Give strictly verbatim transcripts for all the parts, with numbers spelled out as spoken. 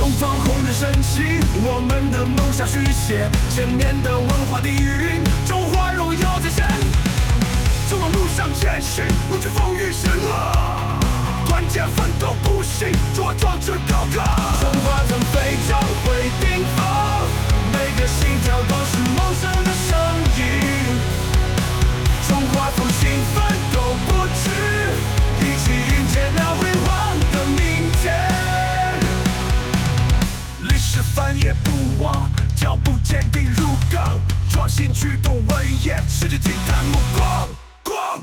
东方红日升起，我们的梦想续写千年的文化底蕴，中华荣耀在前。正往路上前行，不惧风雨险恶，团结奋斗不息，茁壮着高歌。中华腾飞将会顶峰，每个心跳都是梦想的声音。中华复兴奋斗不止，一起迎接那辉煌的明天。历史翻也不忘，脚步坚定如钢，创新驱动文业，世界惊叹目光。光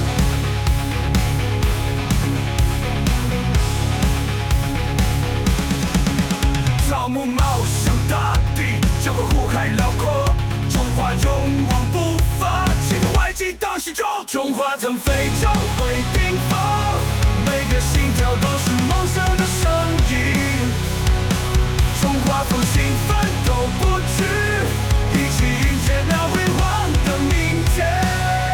草木茂盛大地，江河湖海辽阔，中华勇往不发，千年外激荡心中。中华腾飞将会顶峰，每个心跳都是梦想的声音。中华复兴奋斗不止，一起迎接那辉煌的明天。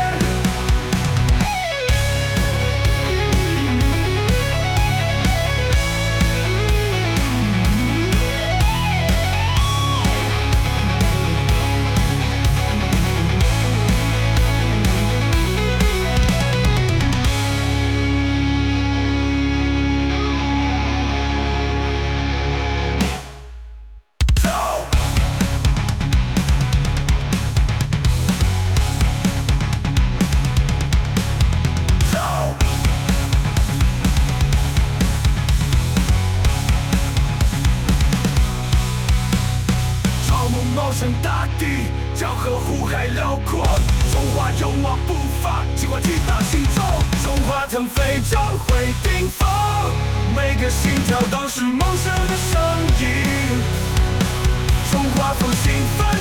茂盛大地，江河湖海辽阔，中华勇往不发，激光激荡心中。中华腾飞将会顶峰，每个心跳都是梦想的声音。中华复兴奋